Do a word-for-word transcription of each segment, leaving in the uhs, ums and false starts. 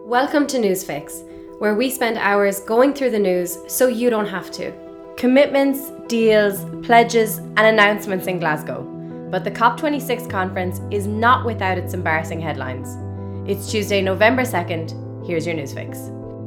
Welcome to Newsfix, where we spend hours going through the news so you don't have to. Commitments, deals, pledges, and announcements in Glasgow. But the COP twenty-six conference is not without its embarrassing headlines. It's Tuesday, November second. Here's your Newsfix.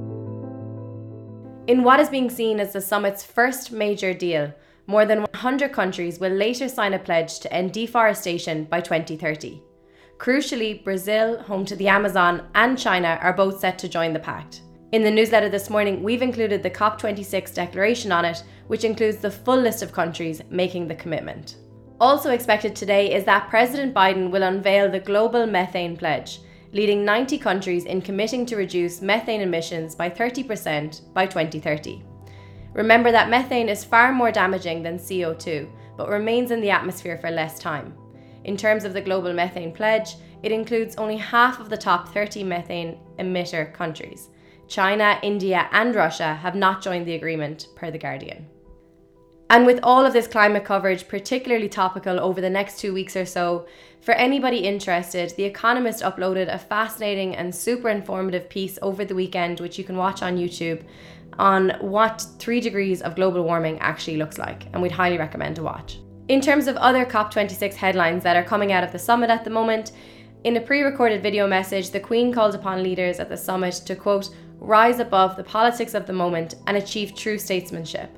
In what is being seen as the summit's first major deal, more than one hundred countries will later sign a pledge to end deforestation by twenty thirty. Crucially, Brazil, home to the Amazon, and China are both set to join the pact. In the newsletter this morning, we've included the COP twenty-six declaration on it, which includes the full list of countries making the commitment. Also expected today is that President Biden will unveil the Global Methane Pledge, leading ninety countries in committing to reduce methane emissions by thirty percent by twenty thirty. Remember that methane is far more damaging than C O two, but remains in the atmosphere for less time. In terms of the Global Methane Pledge, it includes only half of the top thirty methane emitter countries. China, India, and Russia have not joined the agreement, per The Guardian. And with all of this climate coverage particularly topical over the next two weeks or so, for anybody interested, The Economist uploaded a fascinating and super informative piece over the weekend, which you can watch on YouTube, on what three degrees of global warming actually looks like, and we'd highly recommend a watch. In terms of other COP twenty-six headlines that are coming out of the summit at the moment, in a pre-recorded video message, the Queen called upon leaders at the summit to, quote, rise above the politics of the moment and achieve true statesmanship.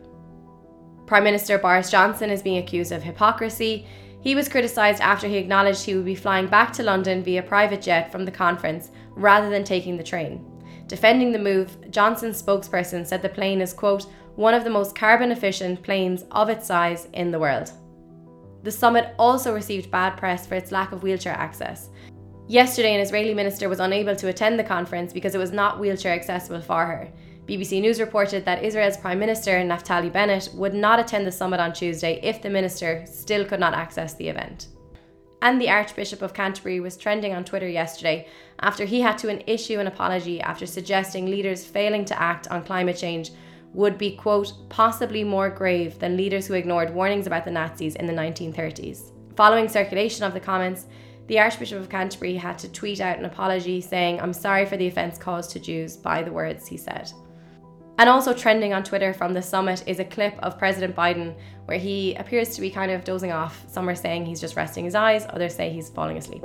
Prime Minister Boris Johnson is being accused of hypocrisy. He was criticised after he acknowledged he would be flying back to London via private jet from the conference rather than taking the train. Defending the move, Johnson's spokesperson said the plane is, quote, one of the most carbon-efficient planes of its size in the world. The summit also received bad press for its lack of wheelchair access. Yesterday, an Israeli minister was unable to attend the conference because it was not wheelchair accessible for her. B B C News reported that Israel's Prime Minister, Naftali Bennett, would not attend the summit on Tuesday if the minister still could not access the event. And the Archbishop of Canterbury was trending on Twitter yesterday after he had to issue an apology after suggesting leaders failing to act on climate change would be, quote, possibly more grave than leaders who ignored warnings about the Nazis in the nineteen thirties. Following circulation of the comments, the Archbishop of Canterbury had to tweet out an apology saying, I'm sorry for the offence caused to Jews, by the words he said. And also trending on Twitter from the summit is a clip of President Biden where he appears to be kind of dozing off. Some are saying he's just resting his eyes, others say he's falling asleep.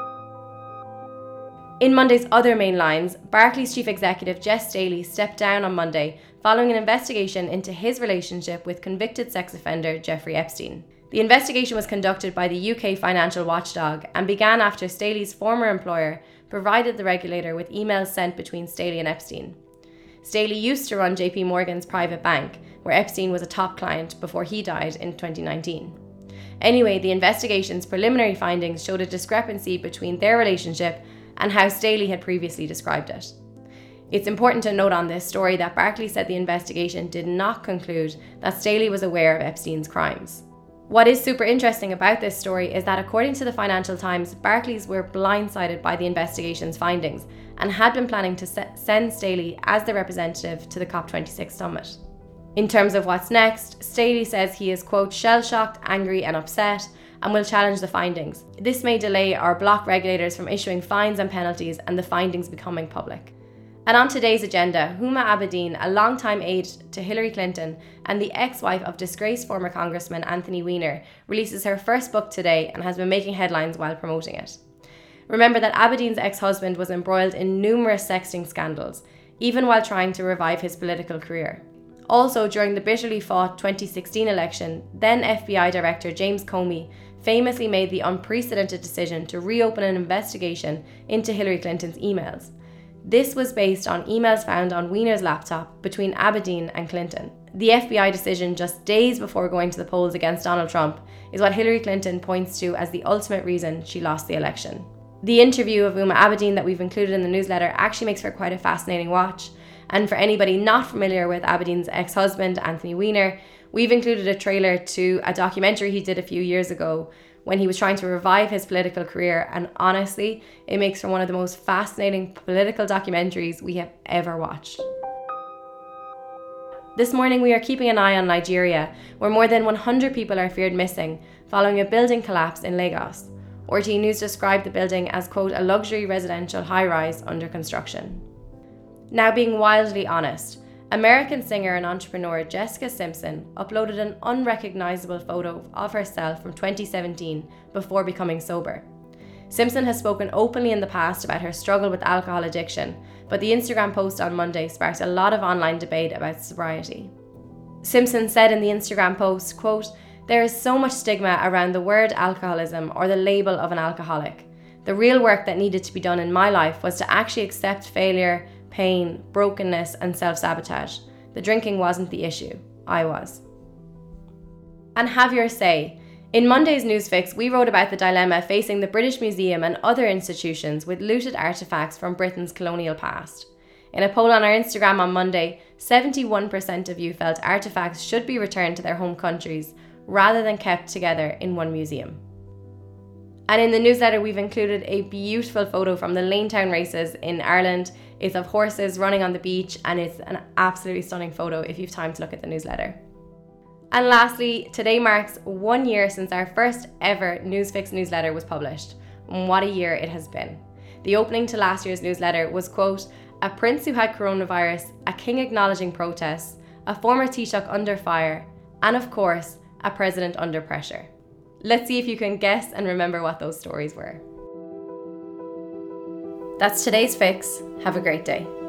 In Monday's other main lines, Barclays chief executive Jes Staley stepped down on Monday following an investigation into his relationship with convicted sex offender Jeffrey Epstein. The investigation was conducted by the U K financial watchdog and began after Staley's former employer provided the regulator with emails sent between Staley and Epstein. Staley used to run J P Morgan's private bank, where Epstein was a top client before he died in twenty nineteen. Anyway, the investigation's preliminary findings showed a discrepancy between their relationship and how Staley had previously described it. It's important to note on this story that Barclays said the investigation did not conclude that Staley was aware of Epstein's crimes. What is super interesting about this story is that according to the Financial Times, Barclays were blindsided by the investigation's findings and had been planning to se- send Staley as the representative to the COP twenty-six summit. In terms of what's next, Staley says he is, quote, shell-shocked, angry and upset and will challenge the findings. This may delay or block regulators from issuing fines and penalties and the findings becoming public. And on today's agenda, Huma Abedin, a longtime aide to Hillary Clinton and the ex-wife of disgraced former Congressman Anthony Weiner, releases her first book today and has been making headlines while promoting it. Remember that Abedin's ex-husband was embroiled in numerous sexting scandals, even while trying to revive his political career. Also, during the bitterly fought twenty sixteen election, then F B I Director James Comey famously made the unprecedented decision to reopen an investigation into Hillary Clinton's emails. This was based on emails found on Weiner's laptop between Abedin and Clinton. The F B I decision just days before going to the polls against Donald Trump is what Hillary Clinton points to as the ultimate reason she lost the election. The interview of Huma Abedin that we've included in the newsletter actually makes for quite a fascinating watch. And for anybody not familiar with Abedin's ex-husband, Anthony Weiner, we've included a trailer to a documentary he did a few years ago when he was trying to revive his political career, and honestly, it makes for one of the most fascinating political documentaries we have ever watched. This morning we are keeping an eye on Nigeria, where more than one hundred people are feared missing following a building collapse in Lagos. R T E News described the building as, quote, a luxury residential high-rise under construction. Now, being wildly honest, American singer and entrepreneur Jessica Simpson uploaded an unrecognizable photo of herself from twenty seventeen before becoming sober. Simpson has spoken openly in the past about her struggle with alcohol addiction, but the Instagram post on Monday sparked a lot of online debate about sobriety. Simpson said in the Instagram post, quote, "There is so much stigma around the word alcoholism or the label of an alcoholic. The real work that needed to be done in my life was to actually accept failure, pain, brokenness, and self-sabotage. The drinking wasn't the issue. I was." And have your say. In Monday's Newsfix, we wrote about the dilemma facing the British Museum and other institutions with looted artefacts from Britain's colonial past. In a poll on our Instagram on Monday, seventy-one percent of you felt artefacts should be returned to their home countries rather than kept together in one museum. And in the newsletter, we've included a beautiful photo from the Lanetown races in Ireland. It's of horses running on the beach, and it's an absolutely stunning photo if you've time to look at the newsletter. And lastly, today marks one year since our first ever Newsfix newsletter was published. And what a year it has been. The opening to last year's newsletter was, quote, "A prince who had coronavirus, a king acknowledging protests, a former Taoiseach under fire, and of course, a president under pressure." Let's see if you can guess and remember what those stories were. That's today's fix. Have a great day.